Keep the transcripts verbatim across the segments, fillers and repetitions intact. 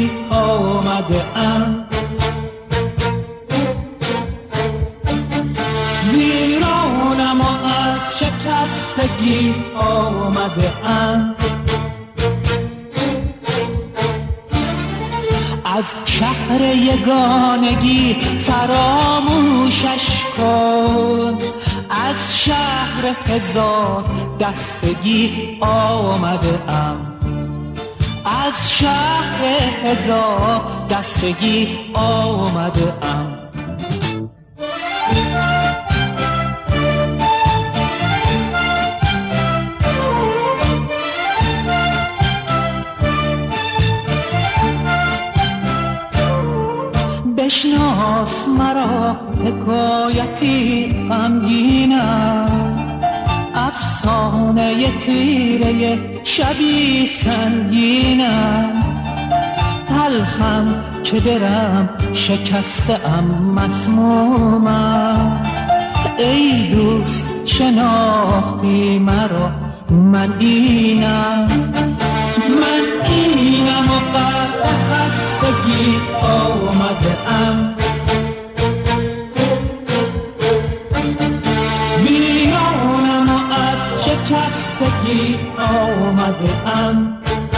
دستگی آمده ام، ویرانم و از شکستگی آمده ام. از شهر یگانگی فراموشش کن، از شهر هزار دستگی آمده ام، از شهر هزار دستگی آمده ام. بشناس مرا حکایتی غمگینم، افسانه تیره شبی سنگینم. تلخم که درم شکسته ام مسمومم، ای دوست شناختی مرا من اینم. من اینم و غرق خستگی آمده ام، ویرانم و از شکستگی آمده ام.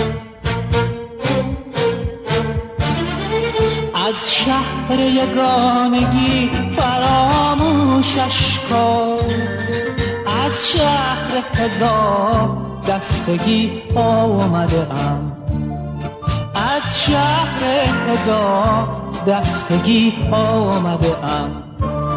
از شهر یگانگی فراموشش کن، از شهر هزار دستگی آمده ام، از شهر هزار دستگی آمده ام.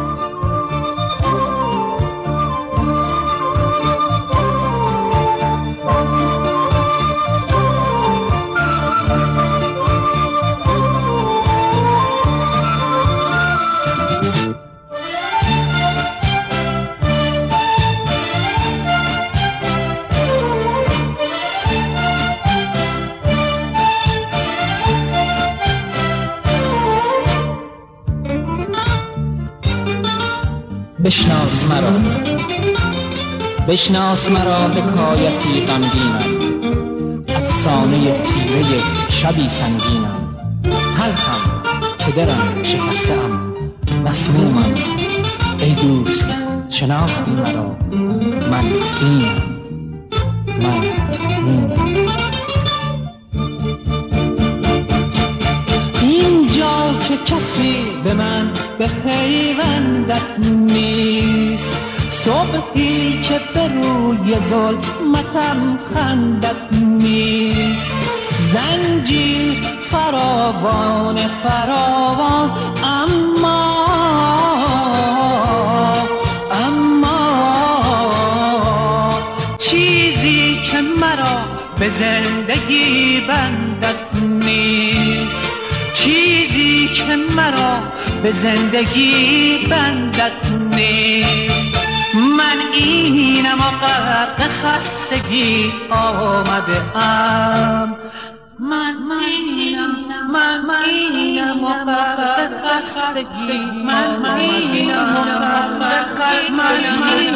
بشناس مرا، بشناس مرا حکایتی غمگینم، افسانه تیره شبی سنگینم. تلخم که درم شکسته ام مسمومم، ای دوست شناختی مرا من اینم، من اینم. اینجا که کسی به من به پیوندت نیست، صبحی که به روی ظلمتم خندت نیست. زنجیر فراوان فراوان اما اما چیزی که مرا به زندگی بندت نیست، چیزی که مرا به زندگی بندت نیست. من اینم و غرق خستگی آمده ام، من اینم من اینم و غرق خستگی، من اینم و غرق خستگی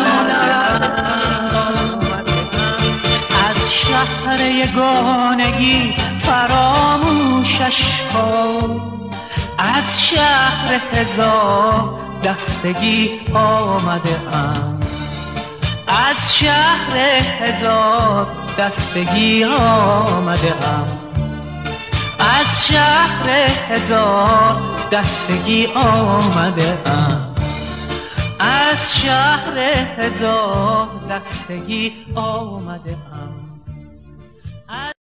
از شهر یگانگی فراموشش کن، از شهر هزار دستگی آمده ام، از شهر هزار دستگی آمده ام، از شهر هزار دستگی آمده ام، از شهر هزار دستگی آمده ام.